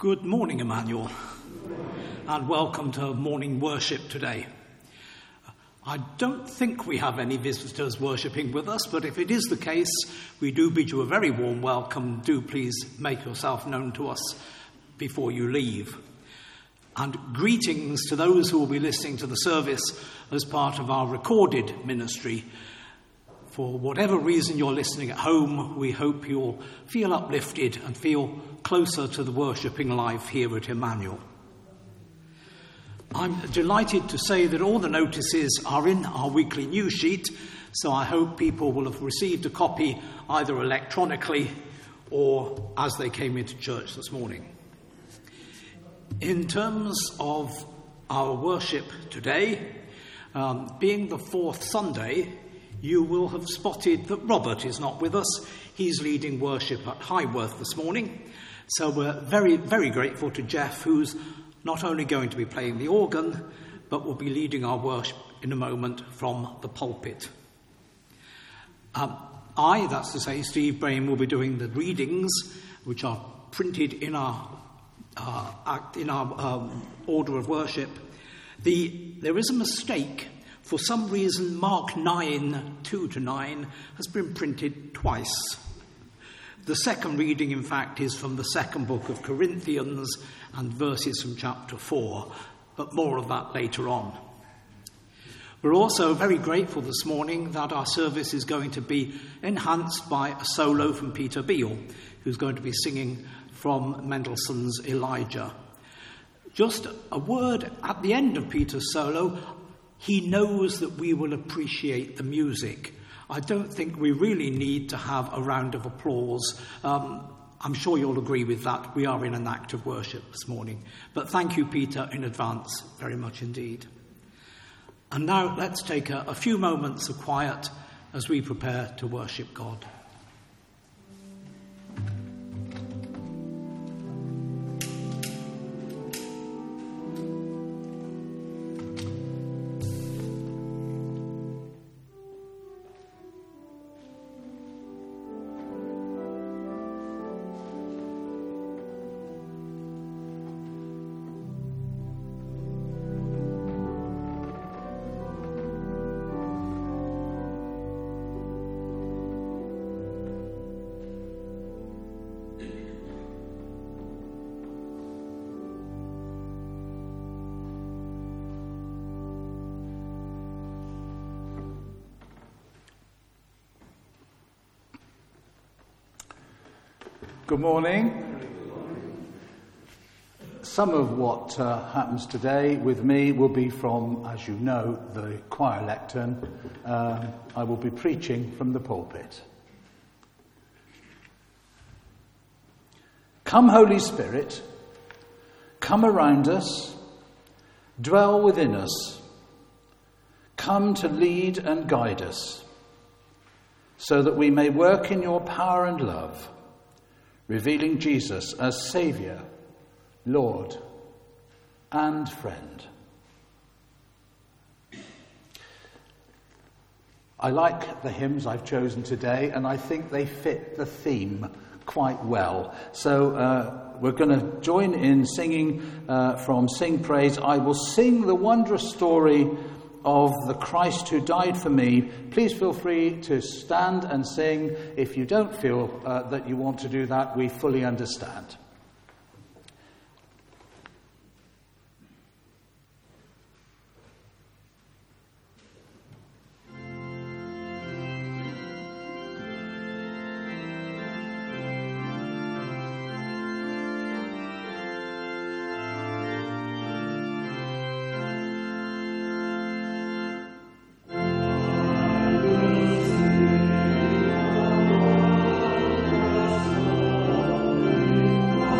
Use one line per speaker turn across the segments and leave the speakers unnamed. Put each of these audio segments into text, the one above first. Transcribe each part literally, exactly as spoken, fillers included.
Good morning, Emmanuel, and welcome to morning worship today. I don't think we have any visitors worshipping with us, but if it is the case, we do bid you a very warm welcome. Do please make yourself known to us before you leave. And greetings to those who will be listening to the service as part of our recorded ministry. For whatever reason you're listening at home, we hope you'll feel uplifted and feel closer to the worshipping life here at Emmanuel. I'm delighted to say that all the notices are in our weekly news sheet, so I hope people will have received a copy either electronically or as they came into church this morning. In terms of our worship today, um, being the fourth Sunday, you will have spotted that Robert is not with us. He's leading worship at Highworth this morning. So we're very, very grateful to Jeff, who's not only going to be playing the organ, but will be leading our worship in a moment from the pulpit. Um, I, that's to say, Steve Brayne, will be doing the readings, which are printed in our uh, act, in our um, order of worship. The there is a mistake. For some reason, Mark nine, two to nine, has been printed twice. The second reading, in fact, is from the second book of Corinthians and verses from chapter four, but more of that later on. We're also very grateful this morning that our service is going to be enhanced by a solo from Peter Beale, who's going to be singing from Mendelssohn's Elijah. Just a word at the end of Peter's solo. He knows that we will appreciate the music. I don't think we really need to have a round of applause. Um, I'm sure you'll agree with that. We are in an act of worship this morning. But thank you, Peter, in advance, very much indeed. And now let's take a, a few moments of quiet as we prepare to worship God.
Good morning. Some of what uh, happens today with me will be from, as you know, the choir lectern. Um, I will be preaching from the pulpit. Come, Holy Spirit, come around us, dwell within us, come to lead and guide us, so that we may work in your power and love, revealing Jesus as Saviour, Lord, and friend. I like the hymns I've chosen today, and I think they fit the theme quite well. So uh, we're going to join in singing uh, from Sing Praise. I will sing the wondrous story of the Christ who died for me. Please feel free to stand and sing. If you don't feel uh, that you want to do that, we fully understand.
Thank you.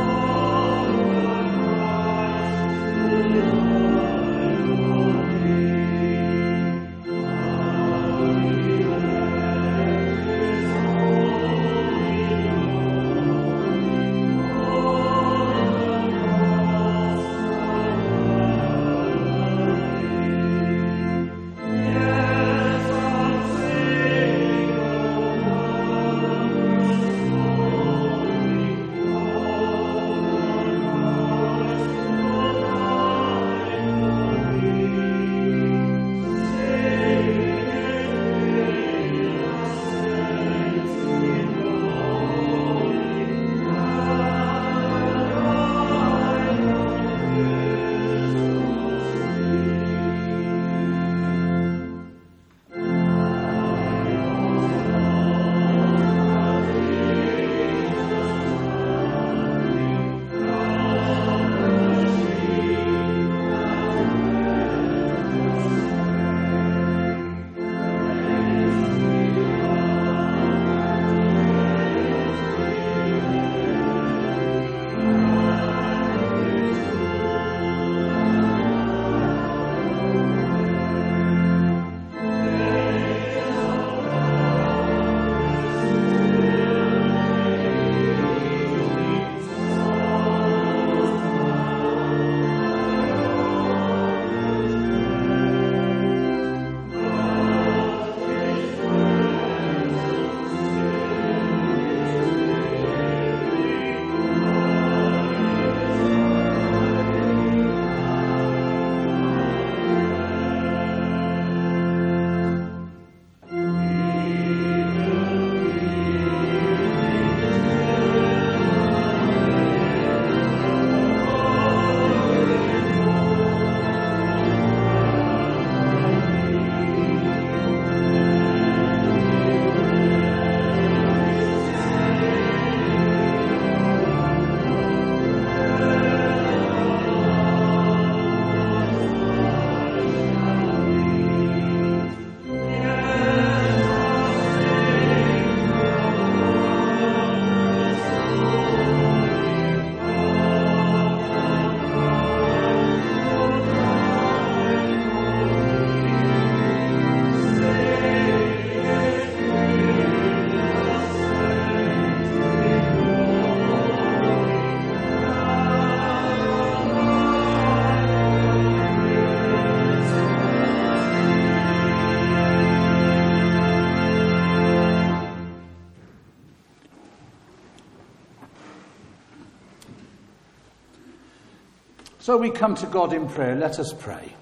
So we come to God in prayer. Let us pray.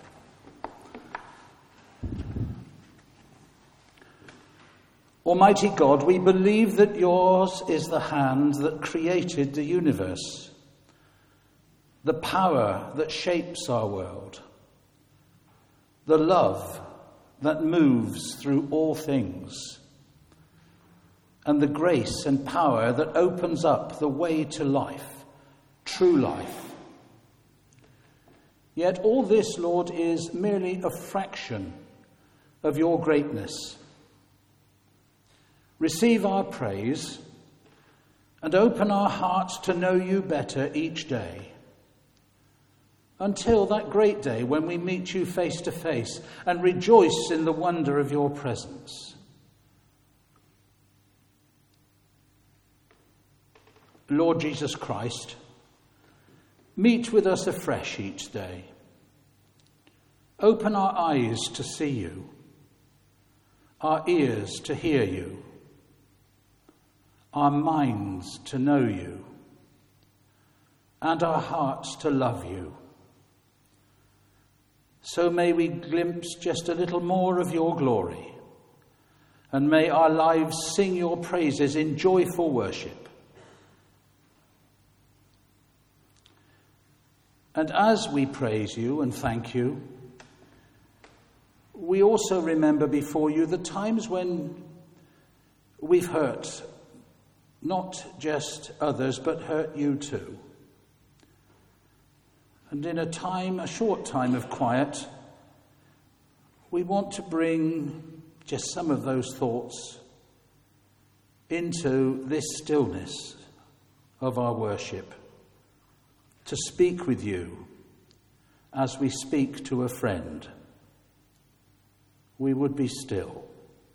Almighty God, we believe that yours is the hand that created the universe, the power that shapes our world, the love that moves through all things, and the grace and power that opens up the way to life, true life. Yet all this, Lord, is merely a fraction of your greatness. Receive our praise and open our hearts to know you better each day, until that great day when we meet you face to face and rejoice in the wonder of your presence. Lord Jesus Christ, meet with us afresh each day. Open our eyes to see you, our ears to hear you, our minds to know you, and our hearts to love you. So may we glimpse just a little more of your glory, and may our lives sing your praises in joyful worship. And as we praise you and thank you, we also remember before you the times when we've hurt not just others, but hurt you too. And in a time, a short time of quiet, we want to bring just some of those thoughts into this stillness of our worship, to speak with you as we speak to a friend. We would be still.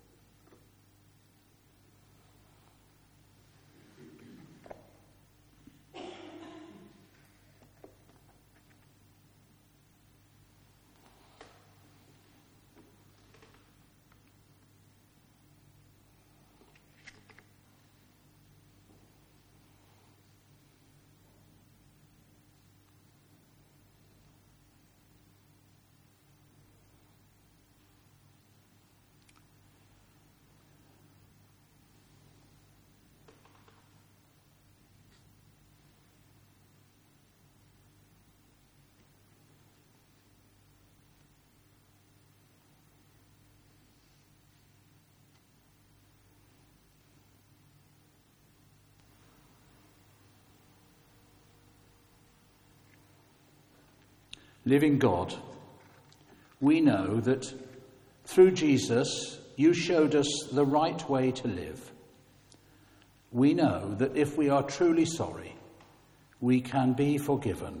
Living God, we know that through Jesus you showed us the right way to live. We know that if we are truly sorry, we can be forgiven.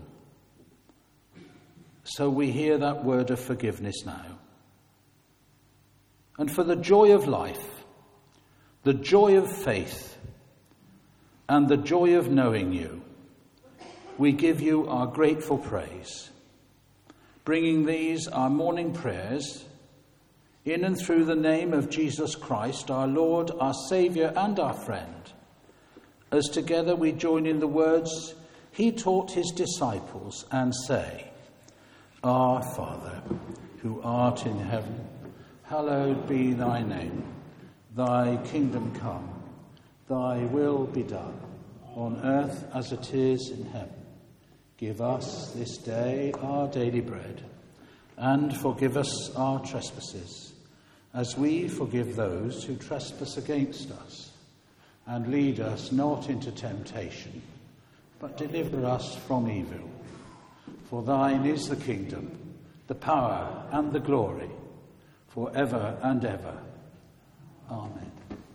So we hear that word of forgiveness now. And for the joy of life, the joy of faith, and the joy of knowing you, we give you our grateful praise. Bringing these, our morning prayers, in and through the name of Jesus Christ, our Lord, our Saviour, and our friend, as together we join in the words he taught his disciples and say, Our Father, who art in heaven, hallowed be thy name. Thy kingdom come, thy will be done, on earth as it is in heaven. Give us this day our daily bread, and forgive us our trespasses, as we forgive those who trespass against us. And lead us not into temptation, but deliver us from evil. For thine is the kingdom, the power, and the glory, for ever and ever. Amen.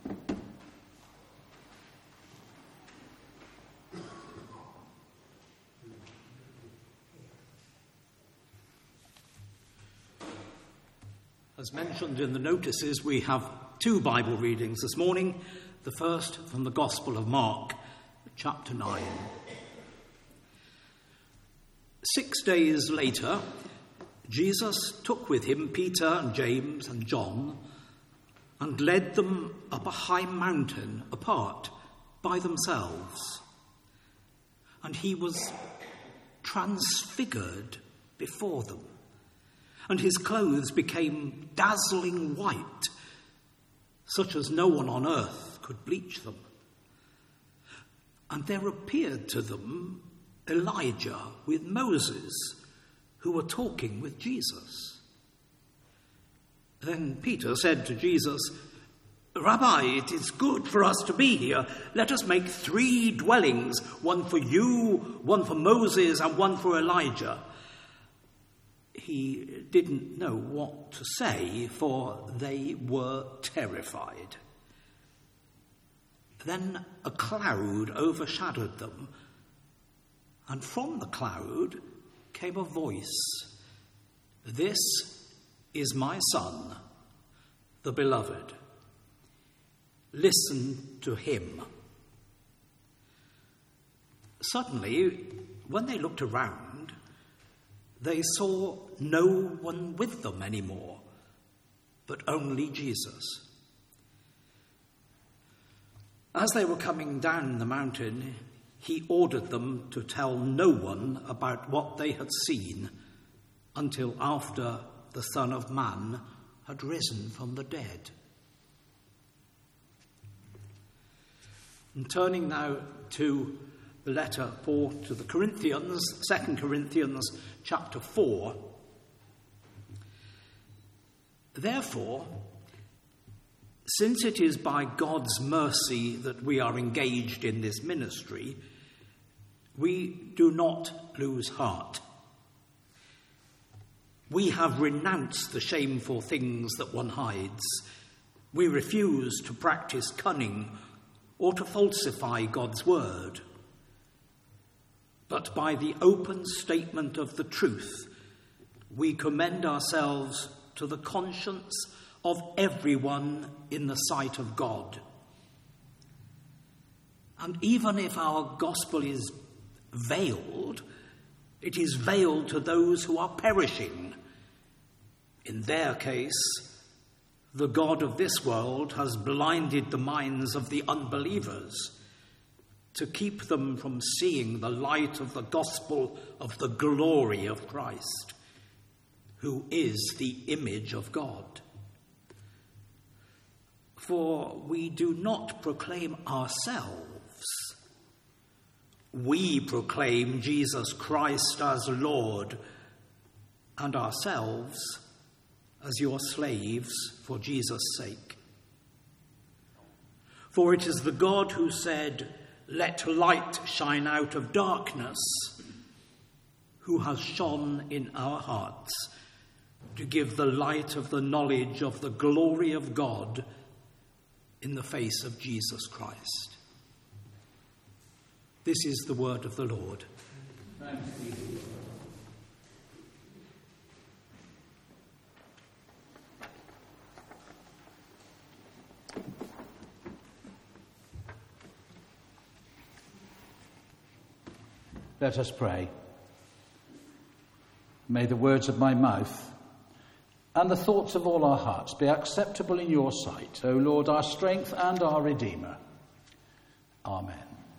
As mentioned in the notices, we have two Bible readings this morning. The first from the Gospel of Mark, chapter nine. Six days later, Jesus took with him Peter and James and John and led them up a high mountain apart by themselves. And he was transfigured before them, and his clothes became dazzling white, such as no one on earth could bleach them. And there appeared to them Elijah with Moses, who were talking with Jesus. Then Peter said to Jesus, "Rabbi, it is good for us to be here. Let us make three dwellings, one for you, one for Moses, and one for Elijah." He didn't know what to say, for they were terrified. Then a cloud overshadowed them, and from the cloud came a voice, "This is my son, the beloved. Listen to him." Suddenly, when they looked around, they saw no one with them anymore, but only Jesus. As they were coming down the mountain, he ordered them to tell no one about what they had seen until after the Son of Man had risen from the dead. And turning now to the letter Paul to the Corinthians, Second Corinthians chapter four. Therefore, since it is by God's mercy that we are engaged in this ministry, we do not lose heart. We have renounced the shameful things that one hides. We refuse to practice cunning or to falsify God's word. But by the open statement of the truth, we commend ourselves to the conscience of everyone in the sight of God. And even if our gospel is veiled, it is veiled to those who are perishing. In their case, the God of this world has blinded the minds of the unbelievers to keep them from seeing the light of the gospel of the glory of Christ, who is the image of God. For we do not proclaim ourselves. We proclaim Jesus Christ as Lord, and ourselves as your slaves for Jesus' sake. For it is the God who said, "Let light shine out of darkness," who has shone in our hearts to give the light of the knowledge of the glory of God in the face of Jesus Christ. This is the word of the Lord.
Thanks be to God. Let us pray. May the words of my mouth and the thoughts of all our hearts be acceptable in your sight, O Lord, our strength and our Redeemer. Amen.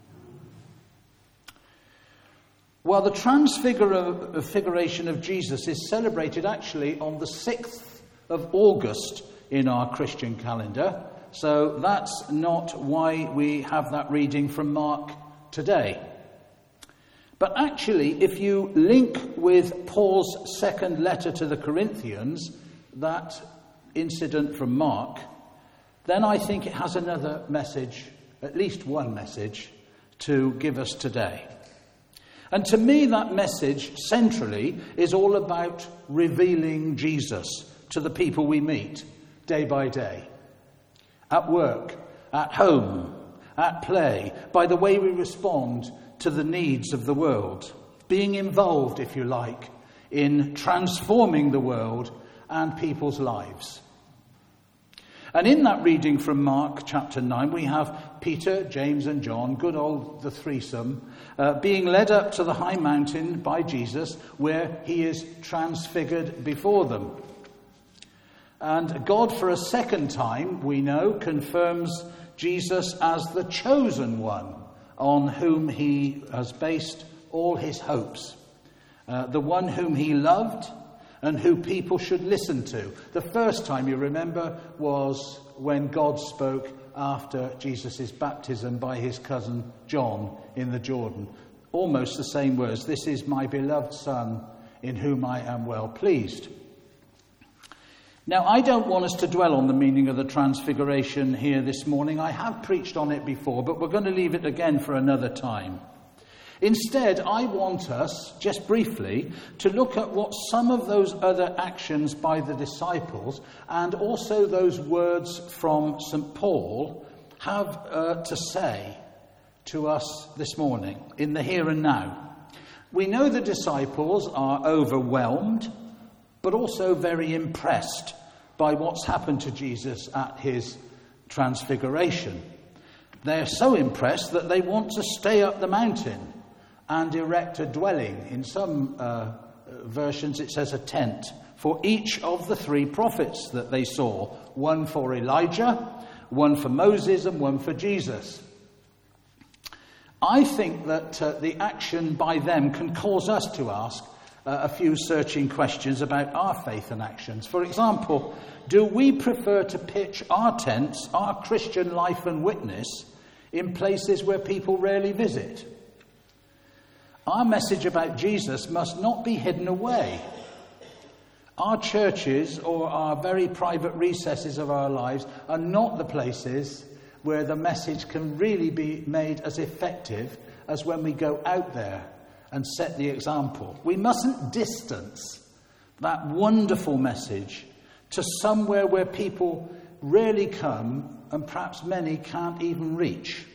Well, the transfiguration of Jesus is celebrated actually on the sixth of August in our Christian calendar, so that's not why we have that reading from Mark today. But actually, if you link with Paul's second letter to the Corinthians, that incident from Mark, then I think it has another message, at least one message, to give us today. And to me, that message, centrally, is all about revealing Jesus to the people we meet, day by day. At work, at home, at play, by the way we respond to the needs of the world, being involved, if you like, in transforming the world and people's lives. And in that reading from Mark chapter nine, we have Peter, James and John, good old the threesome, uh, being led up to the high mountain by Jesus, where he is transfigured before them. And God, for a second time, we know, confirms Jesus as the chosen one, on whom he has based all his hopes uh, the one whom he loved and who people should listen to. The first time, you remember, was when God spoke after Jesus' baptism by his cousin John in the Jordan. Almost the same words. This is my beloved Son in whom I am well pleased. Now, I don't want us to dwell on the meaning of the Transfiguration here this morning. I have preached on it before, but we're going to leave it again for another time. Instead, I want us, just briefly, to look at what some of those other actions by the disciples and also those words from Saint Paul have uh, to say to us this morning, in the here and now. We know the disciples are overwhelmed, but also very impressed by what's happened to Jesus at his transfiguration. They're so impressed that they want to stay up the mountain and erect a dwelling. In some uh, versions it says a tent for each of the three prophets that they saw. One for Elijah, one for Moses, and one for Jesus. I think that uh, the action by them can cause us to ask uh, a few searching questions about our faith and actions. For example, do we prefer to pitch our tents, our Christian life and witness, in places where people rarely visit? Our message about Jesus must not be hidden away. Our churches or our very private recesses of our lives are not the places where the message can really be made as effective as when we go out there and set the example. We mustn't distance that wonderful message to somewhere where people rarely come and perhaps many can't even reach.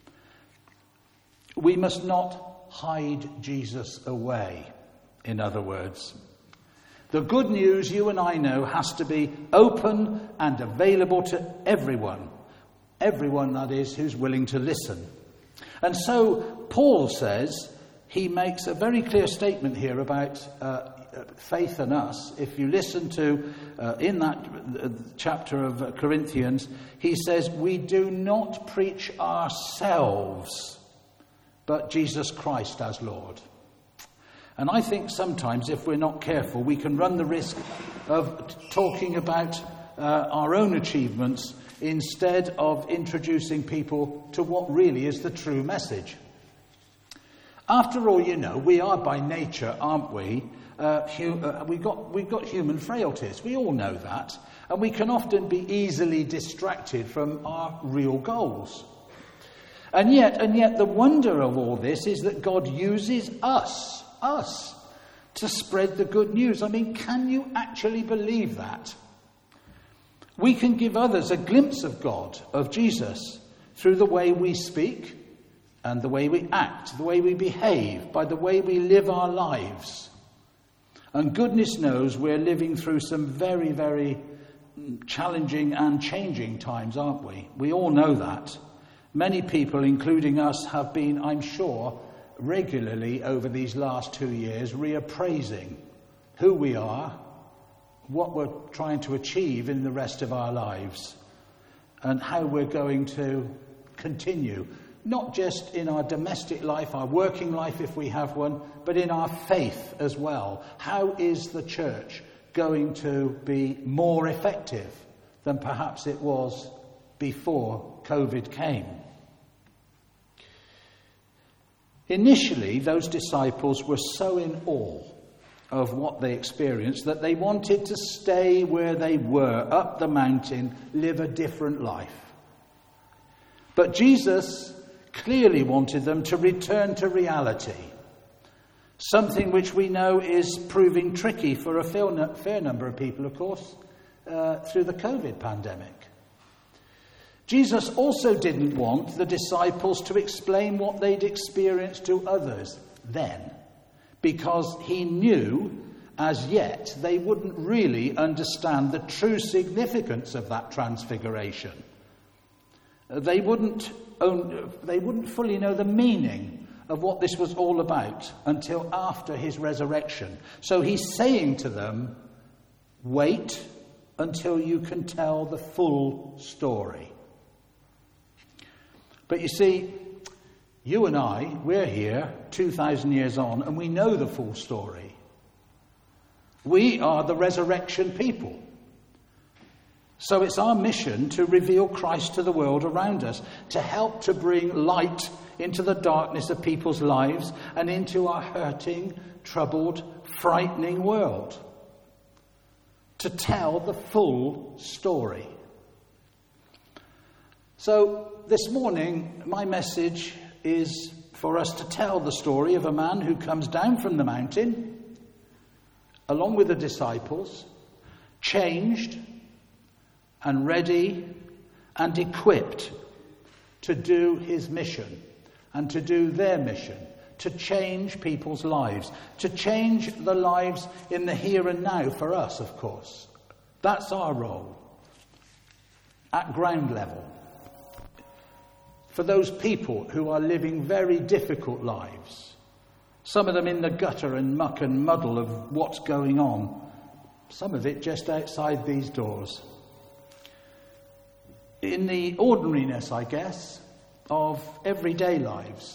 We must not hide Jesus away, in other words. The good news, you and I know, has to be open and available to everyone. Everyone, that is, who's willing to listen. And so Paul says, he makes a very clear statement here about uh, faith in us. If you listen to, uh, in that uh, chapter of uh, Corinthians, he says, we do not preach ourselves, but Jesus Christ as Lord. And I think sometimes, if we're not careful, we can run the risk of t- talking about uh, our own achievements instead of introducing people to what really is the true message. After all, you know, we are by nature, aren't we? Uh, hu- uh, we've got, we've got human frailties. We all know that. And we can often be easily distracted from our real goals. And yet, and yet the wonder of all this is that God uses us, us, to spread the good news. I mean, can you actually believe that? We can give others a glimpse of God, of Jesus, through the way we speak and the way we act, the way we behave, by the way we live our lives. And goodness knows we're living through some very, very challenging and changing times, aren't we? We all know that. Many people, including us, have been, I'm sure, regularly over these last two years reappraising who we are, what we're trying to achieve in the rest of our lives, and how we're going to continue, not just in our domestic life, our working life if we have one, but in our faith as well. How is the church going to be more effective than perhaps it was before COVID came? Initially, those disciples were so in awe of what they experienced that they wanted to stay where they were, up the mountain, live a different life. But Jesus clearly wanted them to return to reality, something which we know is proving tricky for a fair number of people, of course, uh, through the COVID pandemic. Jesus also didn't want the disciples to explain what they'd experienced to others then, because he knew as yet they wouldn't really understand the true significance of that transfiguration. They wouldn't own, they wouldn't fully know the meaning of what this was all about until after his resurrection. So he's saying to them, wait until you can tell the full story. But you see, You and I, we're here two thousand years on, and we know the full story. We are the resurrection people. So it's our mission to reveal Christ to the world around us, to help to bring light into the darkness of people's lives and into our hurting, troubled, frightening world. To tell the full story. So this morning, my message is for us to tell the story of a man who comes down from the mountain, along with the disciples, changed and ready and equipped to do his mission and to do their mission, to change people's lives, to change the lives in the here and now for us, of course. That's our role at ground level. For those people who are living very difficult lives, some of them in the gutter and muck and muddle of what's going on, some of it just outside these doors. In the ordinariness, I guess, of everyday lives.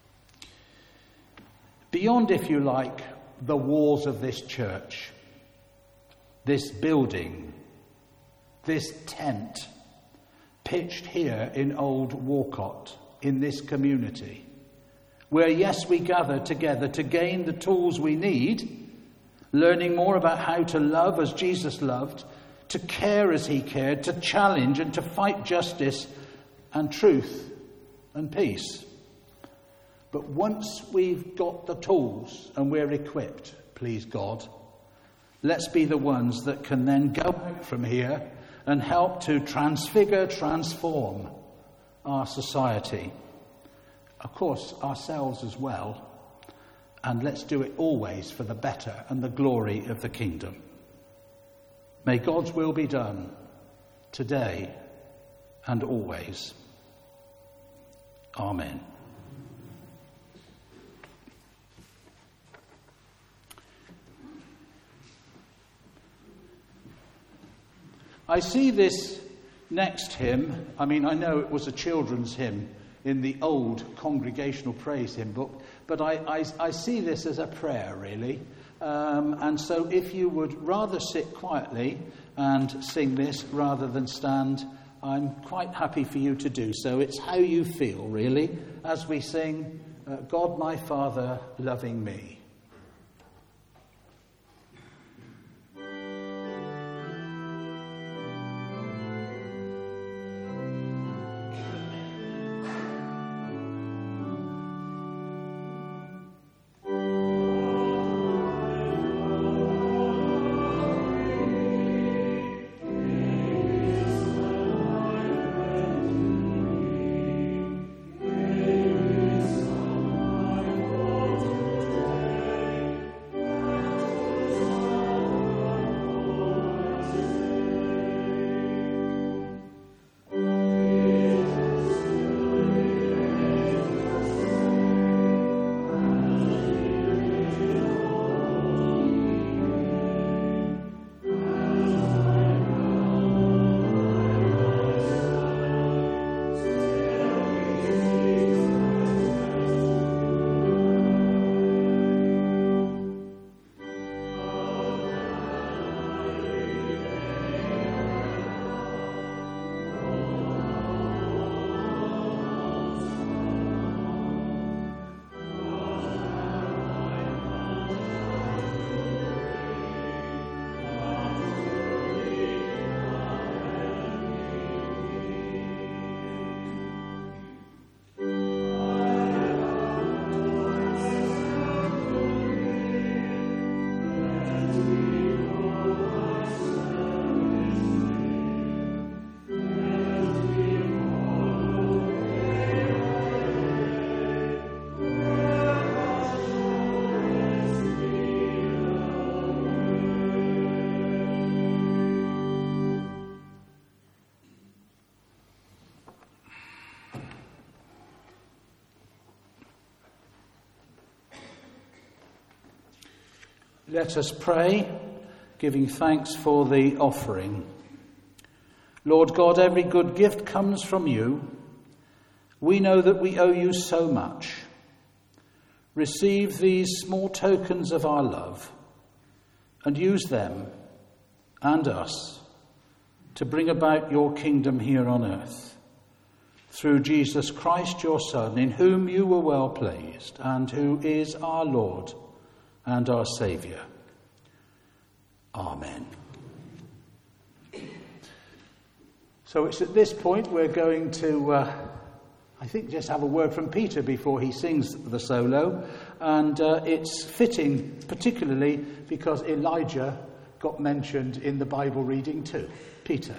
Beyond, if you like, the walls of this church, this building, this tent, pitched here in Old Walcott, in this community, where, yes, we gather together to gain the tools we need, learning more about how to love as Jesus loved, to care as he cared, to challenge and to fight justice and truth and peace. But once we've got the tools and we're equipped, please God, let's be the ones that can then go out from here and help to transfigure, transform our society. Of course, ourselves as well. And let's do it always for the better and the glory of the kingdom. May God's will be done today and always. Amen. I see this next hymn. I mean, I know it was a children's hymn in the old congregational praise hymn book, but I, I, I see this as a prayer, really. Um, and so if you would rather sit quietly and sing this rather than stand, I'm quite happy for you to do so. It's how you feel, really, as we sing, uh, God my Father loving me. Let us pray, giving thanks for the offering. Lord God, every good gift comes from you, We know that we owe you so much. Receive these small tokens of our love and use them and us to bring about your kingdom here on earth. Through Jesus Christ, your Son, in whom you were well pleased, and who is our Lord and our Saviour. Amen. So it's at this point we're going to, uh, I think, just have a word from Peter before he sings the solo. And uh, it's fitting, particularly because Elijah got mentioned in the Bible reading too. Peter.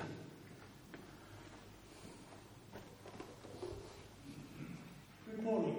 Good morning.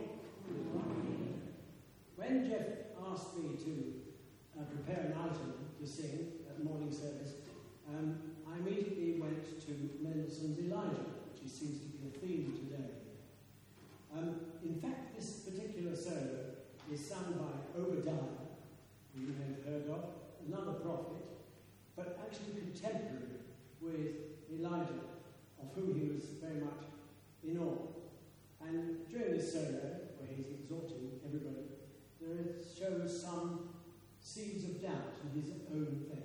When Jeff asked me to uh, prepare an item to sing at the morning service, um, I immediately went to Mendelssohn's Elijah, which seems to be a theme today. Um, in fact, this particular solo is sung by Obadiah, who you may have heard of, another prophet, but actually contemporary with Elijah, of whom he was very much in awe. And during this solo, where he's exhorting everybody, there shows some seeds of doubt in his own faith.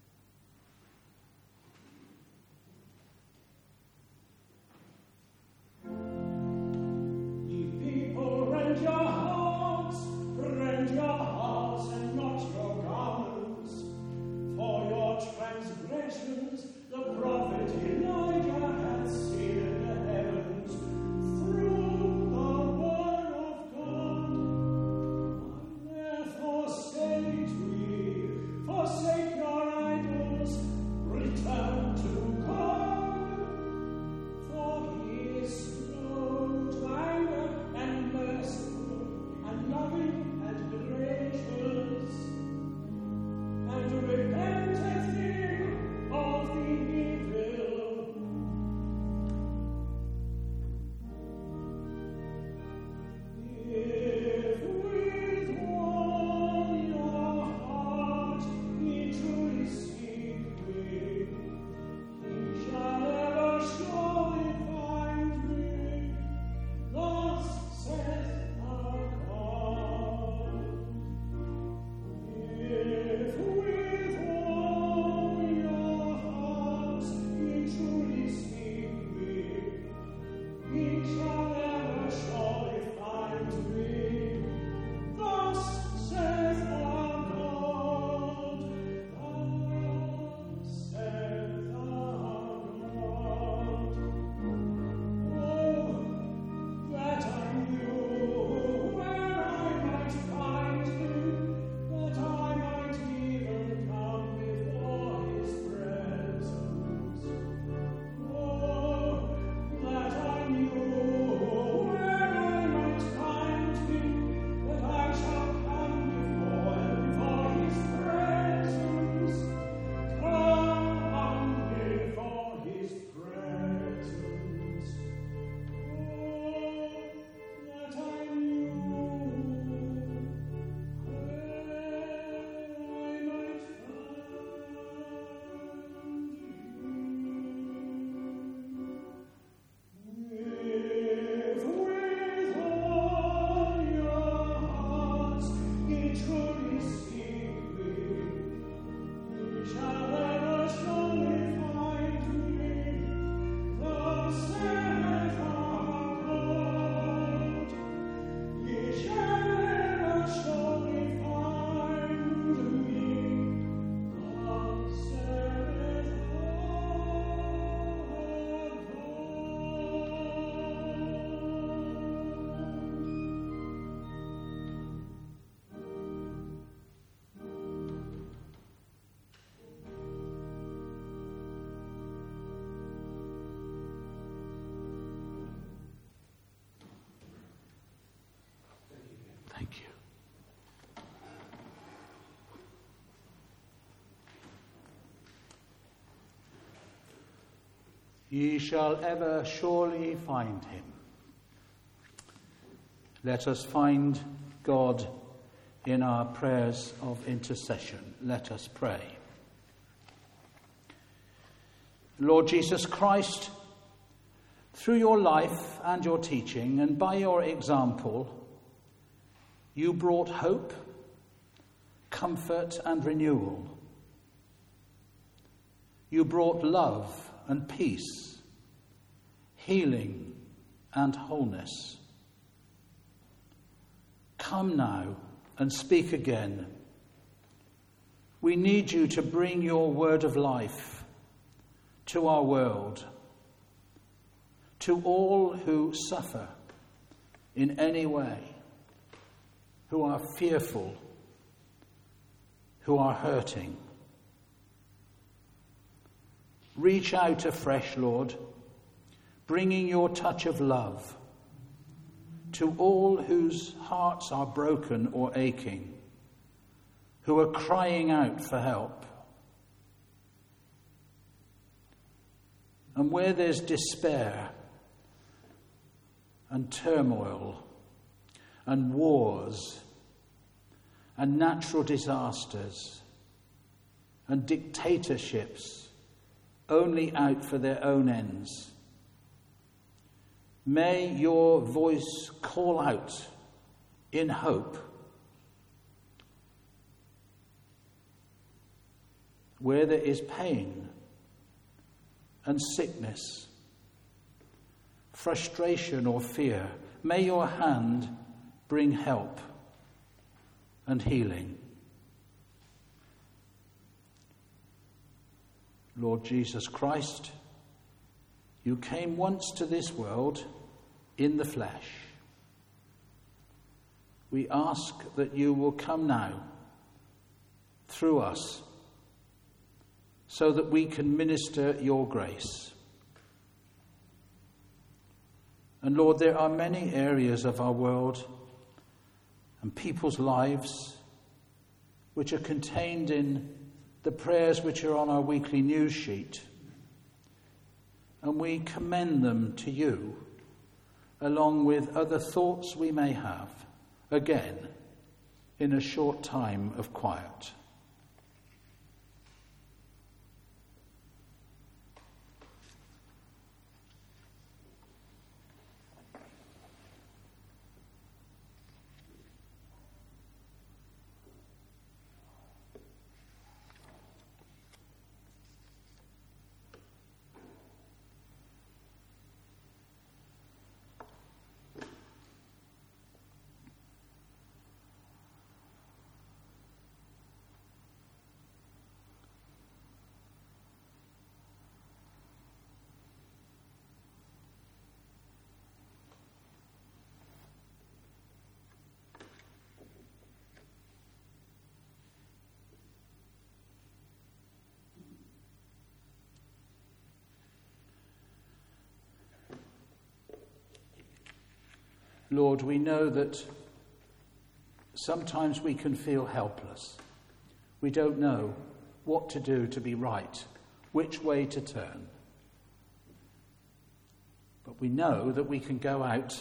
Ye people, rend your hearts, rend your hearts and not your garments, for your transgressions the prophet Elijah hath seen in the heavens through the word of God. Therefore say to ye, forsake your idols, return to God, for he is slow to anger and merciful and loving and gracious, and repenteth him of the evil. If with all your heart ye truly seek me, ye shall ever surely find me. Thus saith our God. If with all your hearts ye truly seek me, ye shall ever surely find me. Thus saith our God. Thus saith our God. Oh, that I knew where I might find him, that I might even come before his presence. Oh, that I knew where I might find him, that I shall come before him, before his presence. Come before his presence. Oh, that I knew where I might find him. If with all your hearts ye truly seek me, ye shall ever surely find me. Thus saith our God. Ye shall ever surely find me. Thus saith our
Thank you. Ye shall ever surely find him. Let us find God in our prayers of intercession. Let us pray. Lord Jesus Christ, Through your life and your teaching, and by your example, you brought hope, comfort, and renewal. You brought love and peace, healing and wholeness. Come now and speak again. We need you to bring your word of life to our world, to all who suffer in any way, who are fearful, who are hurting. Reach out afresh, Lord, bringing your touch of love to all whose hearts are broken or aching, who are crying out for help. And where there's despair and turmoil and wars and natural disasters and dictatorships only out for their own ends, may your voice call out in hope. Where there is pain and sickness, frustration or fear, may your hand bring help and healing. Lord Jesus Christ, you came once to this world in the flesh. We ask that you will come now through us so that we can minister your grace. And Lord, there are many areas of our world and people's lives which are contained in the prayers which are on our weekly news sheet. And we commend them to you, along with other thoughts we may have, again, in a short time of quiet. Lord, we know that sometimes we can feel helpless. We don't know what to do to be right, which way to turn. But we know that we can go out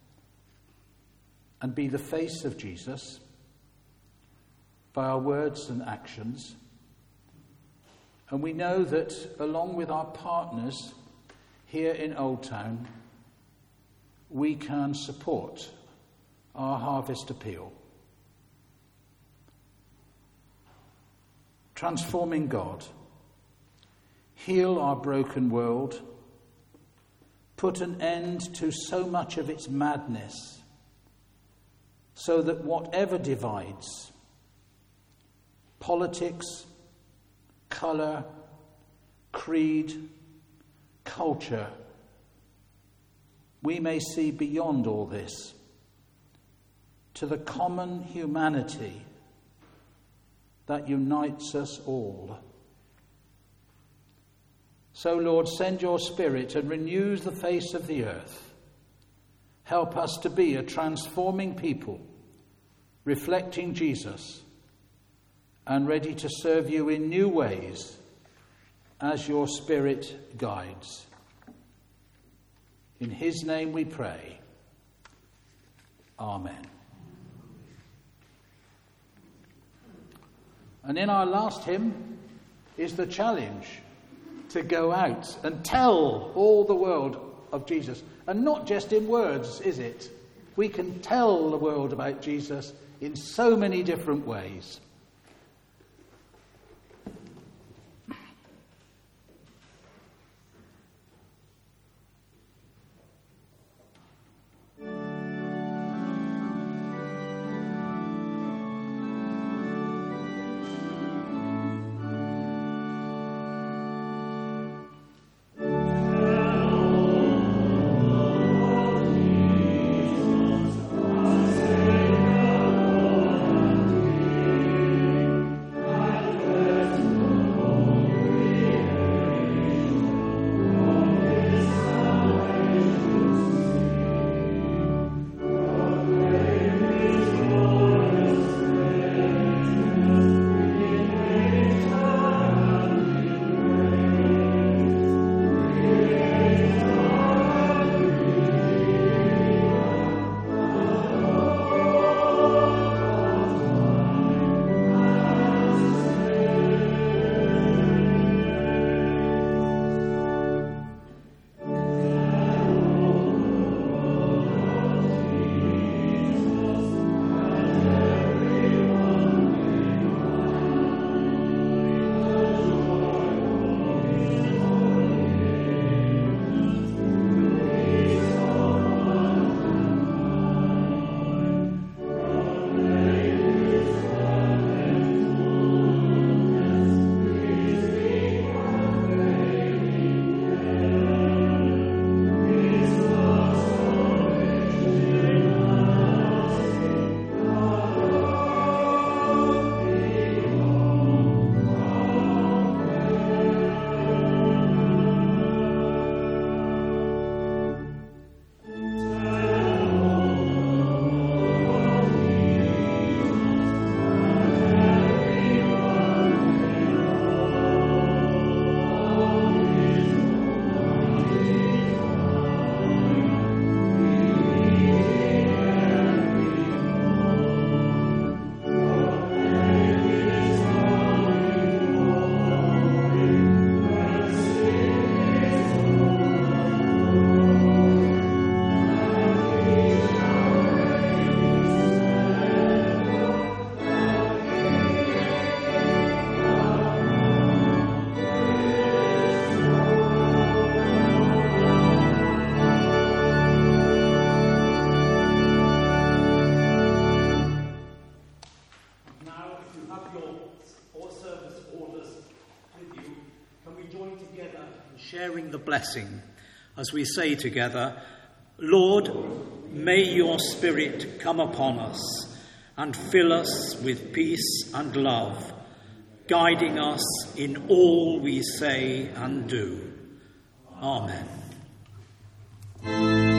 and be the face of Jesus by our words and actions. And we know that along with our partners here in Old Town, we can support our harvest appeal. Transforming God, heal our broken world, put an end to so much of its madness, so that whatever divides, politics, colour, creed, culture, we may see beyond all this to the common humanity that unites us all. So, Lord, send your Spirit and renew the face of the earth. Help us to be a transforming people, reflecting Jesus and ready to serve you in new ways as your Spirit guides. In his name we pray. Amen. And in our last hymn is the challenge to go out and tell all the world of Jesus. And not just in words, is it? We can tell the world about Jesus in so many different ways.
Sharing the blessing as we say together, Lord, may your Spirit come upon us and fill us with peace and love, guiding us in all we say and do. Amen.